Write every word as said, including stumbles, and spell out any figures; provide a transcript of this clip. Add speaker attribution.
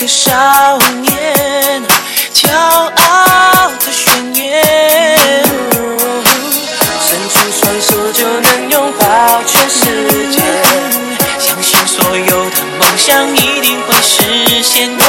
Speaker 1: 个少年，骄傲的宣言，伸出双手就能拥抱全世界，相信所有的梦想一定会实现。